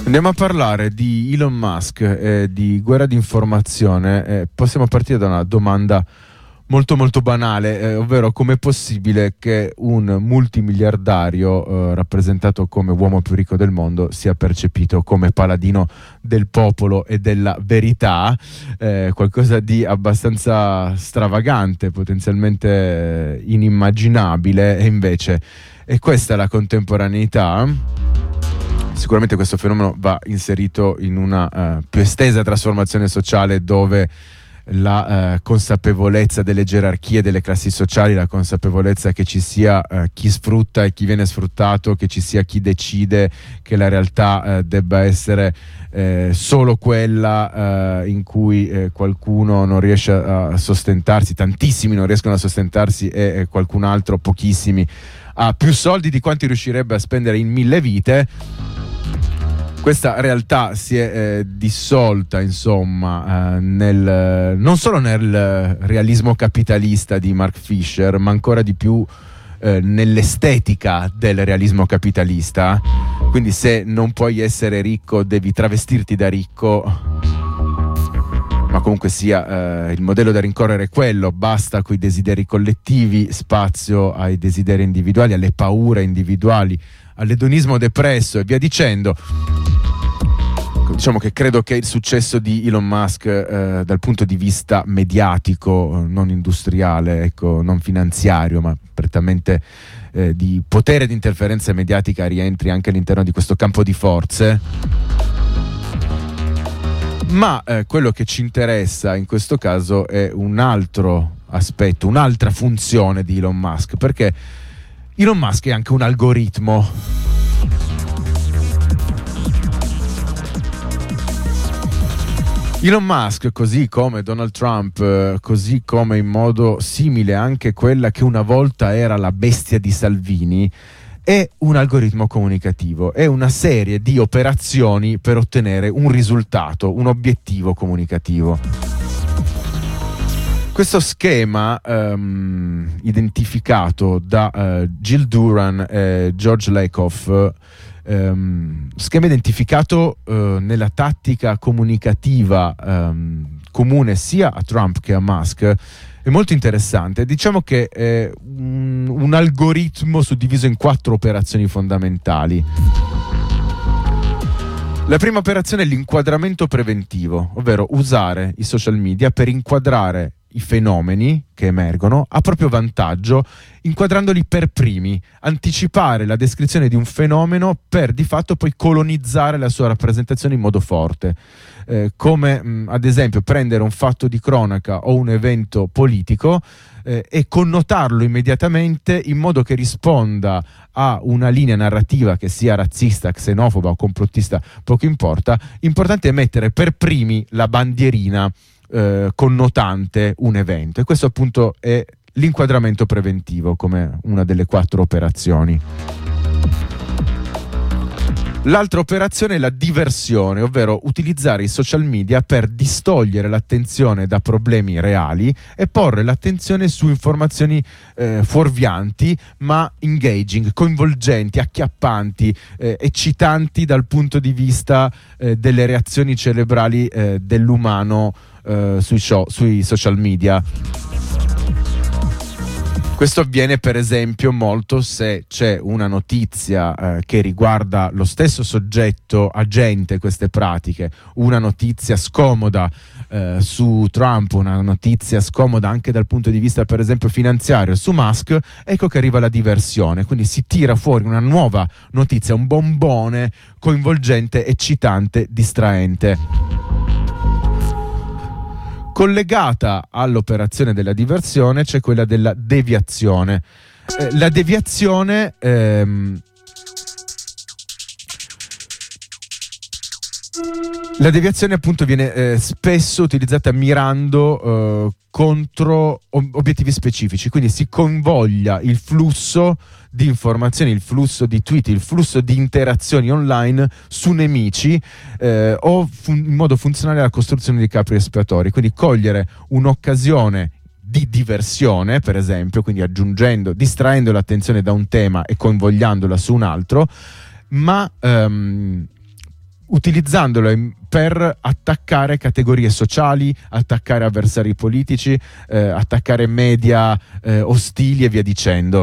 Andiamo a parlare di Elon Musk e di guerra di informazione. Possiamo partire da una domanda molto molto banale, ovvero com'è possibile che un multimiliardario rappresentato come uomo più ricco del mondo sia percepito come paladino del popolo e della verità, qualcosa di abbastanza stravagante, potenzialmente inimmaginabile, e invece è questa la contemporaneità. Sicuramente questo fenomeno va inserito in una più estesa trasformazione sociale, dove la consapevolezza delle gerarchie delle classi sociali, la consapevolezza che ci sia chi sfrutta e chi viene sfruttato, che ci sia chi decide che la realtà debba essere solo quella in cui qualcuno non riesce a sostentarsi, tantissimi non riescono a sostentarsi e qualcun altro, pochissimi, ha più soldi di quanti riuscirebbe a spendere in 1000 vite. Questa realtà si è dissolta, insomma, non solo nel realismo capitalista di Mark Fisher, ma ancora di più nell'estetica del realismo capitalista. Quindi se non puoi essere ricco devi travestirti da ricco, ma comunque sia il modello da rincorrere è quello: basta coi desideri collettivi, spazio ai desideri individuali, alle paure individuali, all'edonismo depresso e via dicendo. Diciamo che credo che il successo di Elon Musk dal punto di vista mediatico, non industriale, ecco, non finanziario, ma prettamente di potere di interferenza mediatica, rientri anche all'interno di questo campo di forze. Ma quello che ci interessa in questo caso è un altro aspetto, un'altra funzione di Elon Musk, perché Elon Musk è anche un algoritmo. Elon Musk, così come Donald Trump, così come in modo simile anche quella che una volta era la bestia di Salvini, è un algoritmo comunicativo, è una serie di operazioni per ottenere un risultato, un obiettivo comunicativo. Questo schema identificato da Jill Duran e George Lakoff, schema identificato nella tattica comunicativa comune sia a Trump che a Musk, è molto interessante. Diciamo che è un algoritmo suddiviso in 4 operazioni fondamentali. La prima operazione è l'inquadramento preventivo, ovvero usare i social media per inquadrare i fenomeni che emergono a proprio vantaggio, inquadrandoli per primi, anticipare la descrizione di un fenomeno per di fatto poi colonizzare la sua rappresentazione in modo forte, come ad esempio prendere un fatto di cronaca o un evento politico e connotarlo immediatamente in modo che risponda a una linea narrativa che sia razzista, xenofoba o complottista, poco importa. Importante è mettere per primi la bandierina connotante un evento, e questo appunto è l'inquadramento preventivo come una delle 4 operazioni. L'altra operazione è la diversione, ovvero utilizzare i social media per distogliere l'attenzione da problemi reali e porre l'attenzione su informazioni fuorvianti ma engaging, coinvolgenti, acchiappanti, eccitanti dal punto di vista delle reazioni cerebrali dell'umano sui social media. Questo avviene per esempio molto se c'è una notizia che riguarda lo stesso soggetto agente queste pratiche, una notizia scomoda su Trump, una notizia scomoda anche dal punto di vista per esempio finanziario su Musk. Ecco che arriva la diversione, quindi si tira fuori una nuova notizia, un bombone coinvolgente, eccitante, distraente. Collegata all'operazione della diversione c'è quella della deviazione. La deviazione appunto viene spesso utilizzata mirando contro obiettivi specifici, quindi si convoglia il flusso di informazioni, il flusso di tweet, il flusso di interazioni online su nemici o in modo funzionale alla costruzione di capri espiatori, quindi cogliere un'occasione di diversione, per esempio, quindi distraendo l'attenzione da un tema e convogliandola su un altro, ma utilizzandolo per attaccare categorie sociali, attaccare avversari politici, attaccare media ostili e via dicendo.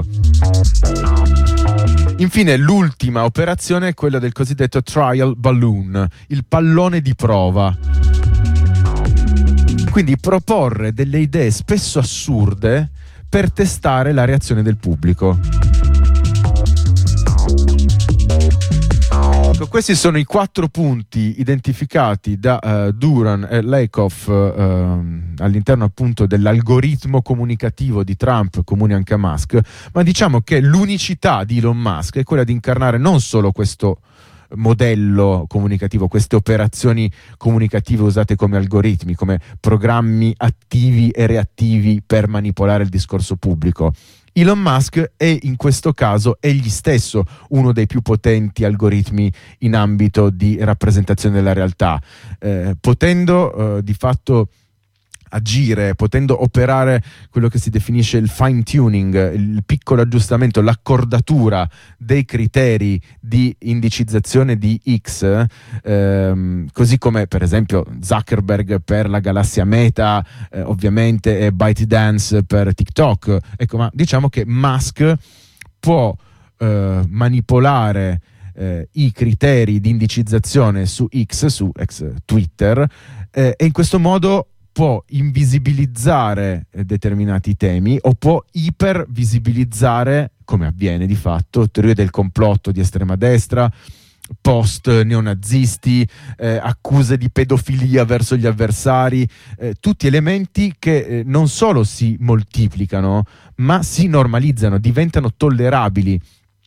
Infine, l'ultima operazione è quella del cosiddetto trial balloon, il pallone di prova. Quindi proporre delle idee spesso assurde per testare la reazione del pubblico. Questi sono i 4 punti identificati da Duran e Lakoff all'interno appunto dell'algoritmo comunicativo di Trump, comune anche a Musk, ma diciamo che l'unicità di Elon Musk è quella di incarnare non solo questo modello comunicativo, queste operazioni comunicative usate come algoritmi, come programmi attivi e reattivi per manipolare il discorso pubblico. Elon Musk è in questo caso egli stesso uno dei più potenti algoritmi in ambito di rappresentazione della realtà, potendo di fatto agire, potendo operare quello che si definisce il fine tuning, il piccolo aggiustamento, l'accordatura dei criteri di indicizzazione di X, così come per esempio Zuckerberg per la galassia Meta, ovviamente, e ByteDance per TikTok. Ecco, ma diciamo che Musk può manipolare i criteri di indicizzazione su X, su ex Twitter, e in questo modo può invisibilizzare determinati temi o può ipervisibilizzare, come avviene di fatto, teorie del complotto di estrema destra, post neonazisti, accuse di pedofilia verso gli avversari, tutti elementi che non solo si moltiplicano, ma si normalizzano, diventano tollerabili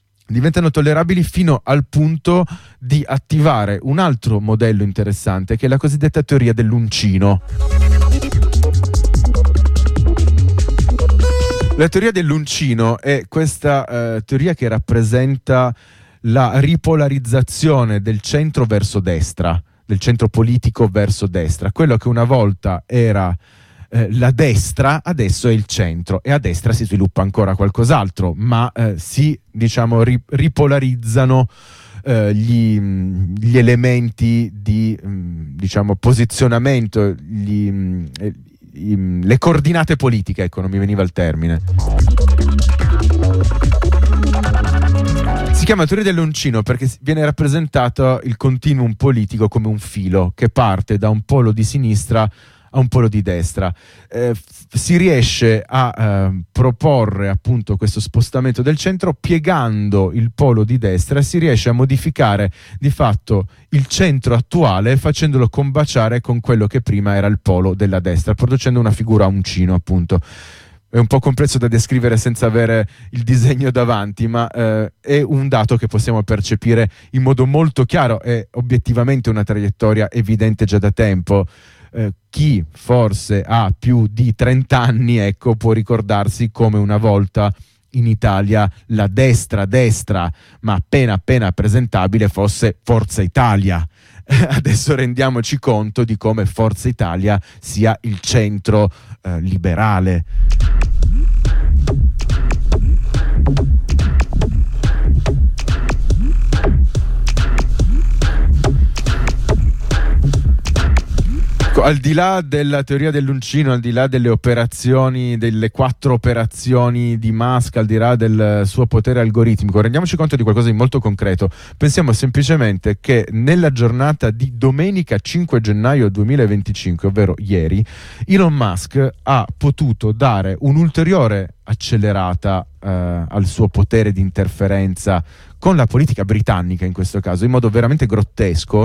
fino al punto di attivare un altro modello interessante, che è la cosiddetta teoria dell'uncino. La teoria dell'uncino è questa teoria che rappresenta la ripolarizzazione del centro verso destra, del centro politico verso destra. Quello che una volta era la destra adesso è il centro, e a destra si sviluppa ancora qualcos'altro, ma si ripolarizzano gli elementi di posizionamento, le coordinate politiche, ecco, non mi veniva il termine. Si chiama teoria dell'uncino perché viene rappresentato il continuum politico come un filo che parte da un polo di sinistra a un polo di destra. Si riesce a proporre appunto questo spostamento del centro piegando il polo di destra, e si riesce a modificare di fatto il centro attuale facendolo combaciare con quello che prima era il polo della destra, producendo una figura a uncino, appunto. È un po' complesso da descrivere senza avere il disegno davanti, ma è un dato che possiamo percepire in modo molto chiaro, è obiettivamente una traiettoria evidente già da tempo. Chi forse ha più di 30 anni, ecco, può ricordarsi come una volta in Italia la destra, ma appena presentabile, fosse Forza Italia. Adesso rendiamoci conto di come Forza Italia sia il centro liberale. Al di là della teoria dell'uncino, al di là delle operazioni, delle 4 operazioni di Musk, al di là del suo potere algoritmico, rendiamoci conto di qualcosa di molto concreto. Pensiamo semplicemente che nella giornata di domenica 5 gennaio 2025, ovvero ieri, Elon Musk ha potuto dare un'ulteriore accelerata al suo potere di interferenza con la politica britannica, in questo caso, in modo veramente grottesco.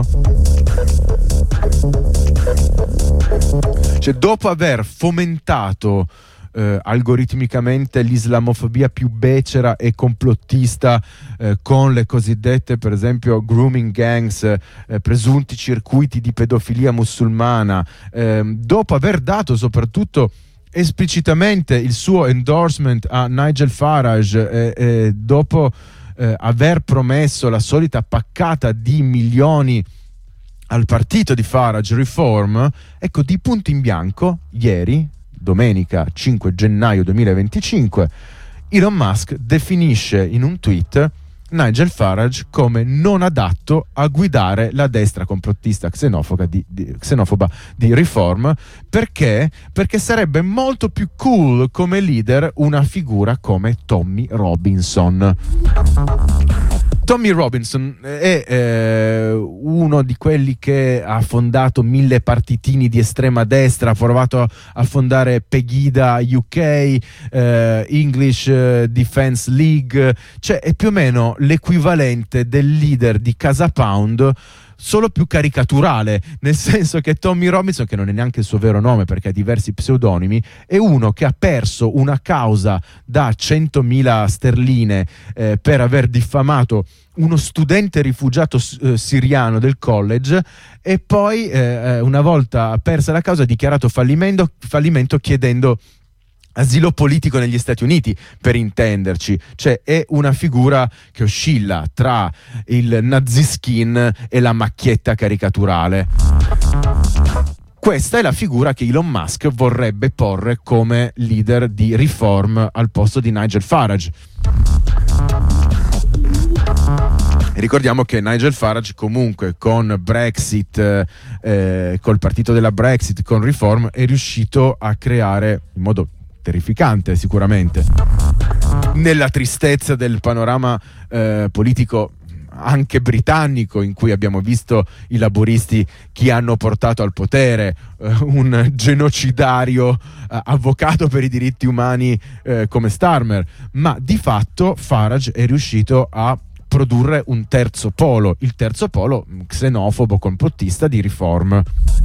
Cioè, dopo aver fomentato algoritmicamente l'islamofobia più becera e complottista con le cosiddette, per esempio, grooming gangs, presunti circuiti di pedofilia musulmana, dopo aver dato soprattutto esplicitamente il suo endorsement a Nigel Farage, dopo aver promesso la solita paccata di milioni al partito di Farage, Reform, ecco, di punto in bianco, ieri, domenica 5 gennaio 2025, Elon Musk definisce in un tweet Nigel Farage come non adatto a guidare la destra complottista xenofoba di Reform, perché sarebbe molto più cool come leader una figura come Tommy Robinson. Tommy Robinson è uno di quelli che ha fondato 1000 partitini di estrema destra, ha provato a fondare Pegida UK, English Defense League, cioè è più o meno l'equivalente del leader di Casa Pound, solo più caricaturale, nel senso che Tommy Robinson, che non è neanche il suo vero nome perché ha diversi pseudonimi, è uno che ha perso una causa da 100.000 sterline per aver diffamato uno studente rifugiato siriano del college, e poi una volta persa la causa ha dichiarato fallimento chiedendo asilo politico negli Stati Uniti, per intenderci. Cioè è una figura che oscilla tra il naziskin e la macchietta caricaturale. Questa è la figura che Elon Musk vorrebbe porre come leader di Reform al posto di Nigel Farage. Ricordiamo che Nigel Farage comunque con Brexit, col partito della Brexit, con Reform, è riuscito a creare, in modo terrificante sicuramente, nella tristezza del panorama politico anche britannico, in cui abbiamo visto i laburisti chi hanno portato al potere, un genocidario avvocato per i diritti umani come Starmer, ma di fatto Farage è riuscito a produrre un terzo polo, il terzo polo xenofobo complottista di Reform.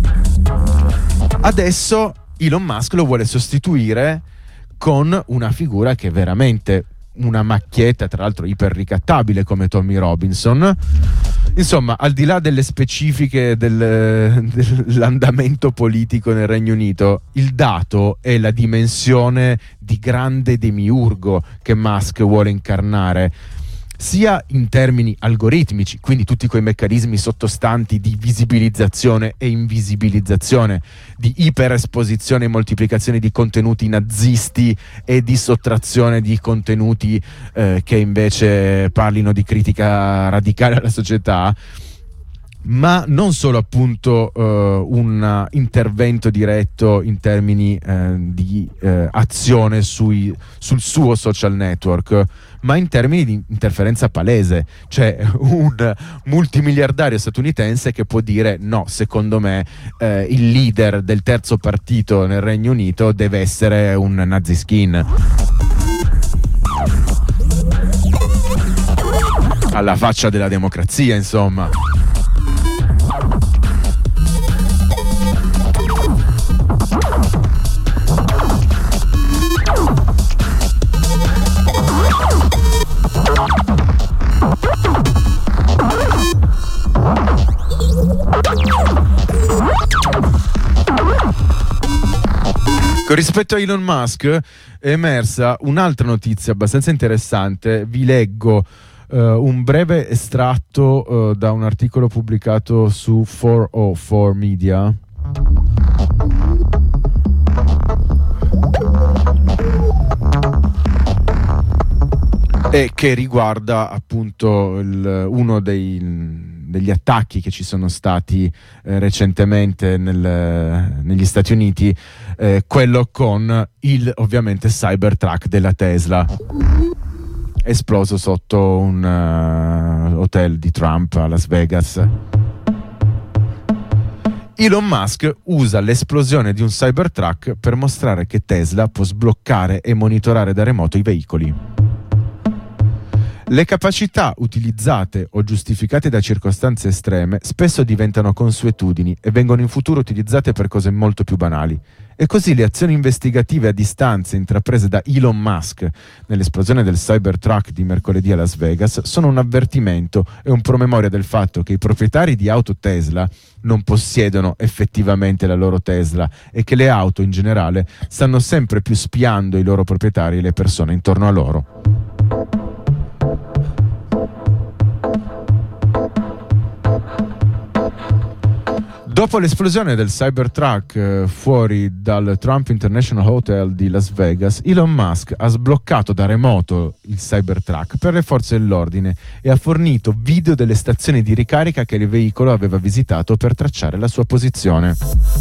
Adesso Elon Musk lo vuole sostituire con una figura che è veramente una macchietta, tra l'altro iperricattabile, come Tommy Robinson. Insomma, al di là delle specifiche dell'andamento politico nel Regno Unito, il dato è la dimensione di grande demiurgo che Musk vuole incarnare, sia in termini algoritmici, quindi tutti quei meccanismi sottostanti di visibilizzazione e invisibilizzazione, di iperesposizione e moltiplicazione di contenuti nazisti e di sottrazione di contenuti che invece parlino di critica radicale alla società, ma non solo appunto un intervento diretto in termini di azione sul suo social network, ma in termini di interferenza palese, cioè un multimiliardario statunitense che può dire no, secondo me il leader del terzo partito nel Regno Unito deve essere un naziskin. Alla faccia della democrazia, insomma. Rispetto a Elon Musk è emersa un'altra notizia abbastanza interessante. Vi leggo un breve estratto da un articolo pubblicato su 404 Media. E che riguarda appunto uno degli attacchi che ci sono stati recentemente negli Stati Uniti, quello con il ovviamente Cybertruck della Tesla, esploso sotto un hotel di Trump a Las Vegas. Elon Musk usa l'esplosione di un Cybertruck per mostrare che Tesla può sbloccare e monitorare da remoto i veicoli. Le capacità utilizzate o giustificate da circostanze estreme spesso diventano consuetudini e vengono in futuro utilizzate per cose molto più banali. E così le azioni investigative a distanza intraprese da Elon Musk nell'esplosione del Cybertruck di mercoledì a Las Vegas sono un avvertimento e un promemoria del fatto che i proprietari di auto Tesla non possiedono effettivamente la loro Tesla e che le auto in generale stanno sempre più spiando i loro proprietari e le persone intorno a loro. Dopo l'esplosione del Cybertruck fuori dal Trump International Hotel di Las Vegas, Elon Musk ha sbloccato da remoto il Cybertruck per le forze dell'ordine e ha fornito video delle stazioni di ricarica che il veicolo aveva visitato per tracciare la sua posizione.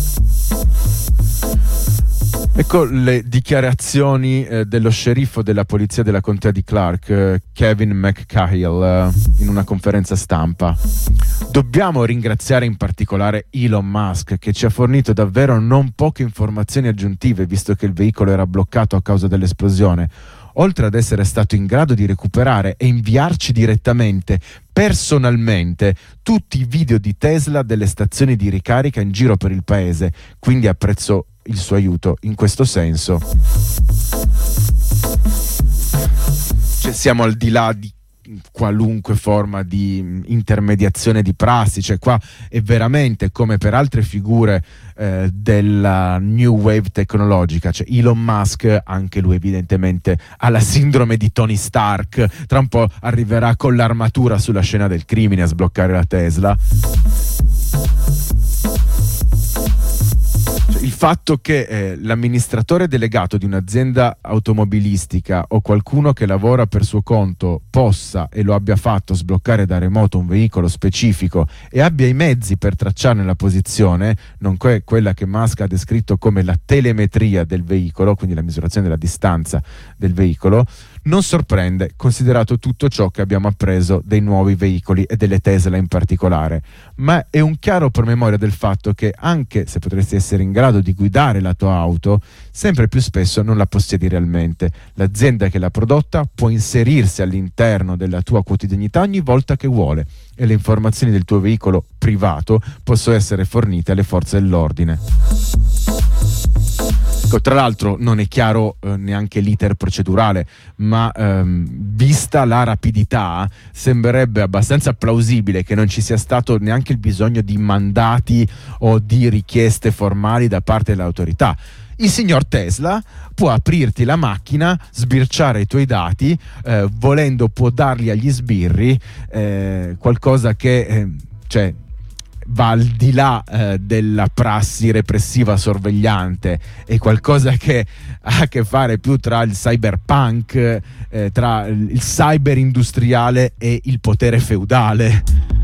Ecco le dichiarazioni dello sceriffo della polizia della contea di Clark, Kevin McCahill, in una conferenza stampa. Dobbiamo ringraziare in particolare Elon Musk, che ci ha fornito davvero non poche informazioni aggiuntive, visto che il veicolo era bloccato a causa dell'esplosione, oltre ad essere stato in grado di recuperare e inviarci direttamente, personalmente, tutti i video di Tesla delle stazioni di ricarica in giro per il paese, quindi apprezzo il suo aiuto in questo senso. Cioè, siamo al di là di qualunque forma di intermediazione di prassi, cioè qua è veramente come per altre figure della new wave tecnologica, cioè Elon Musk, anche lui evidentemente ha la sindrome di Tony Stark, tra un po' arriverà con l'armatura sulla scena del crimine a sbloccare la Tesla. Il fatto che l'amministratore delegato di un'azienda automobilistica o qualcuno che lavora per suo conto possa, e lo abbia fatto, sbloccare da remoto un veicolo specifico e abbia i mezzi per tracciarne la posizione, nonché quella che Musk ha descritto come la telemetria del veicolo, quindi la misurazione della distanza del veicolo, non sorprende, considerato tutto ciò che abbiamo appreso dei nuovi veicoli e delle Tesla in particolare, ma è un chiaro promemoria del fatto che anche se potresti essere in grado di guidare la tua auto, sempre più spesso non la possiedi realmente. L'azienda che l'ha prodotta può inserirsi all'interno della tua quotidianità ogni volta che vuole e le informazioni del tuo veicolo privato possono essere fornite alle forze dell'ordine. Tra l'altro non è chiaro neanche l'iter procedurale, ma vista la rapidità sembrerebbe abbastanza plausibile che non ci sia stato neanche il bisogno di mandati o di richieste formali da parte dell'autorità. Il signor Tesla può aprirti la macchina, sbirciare i tuoi dati, volendo può darli agli sbirri, qualcosa che cioè va al di là della prassi repressiva sorvegliante, è qualcosa che ha a che fare più tra il cyberpunk, tra il cyber industriale e il potere feudale.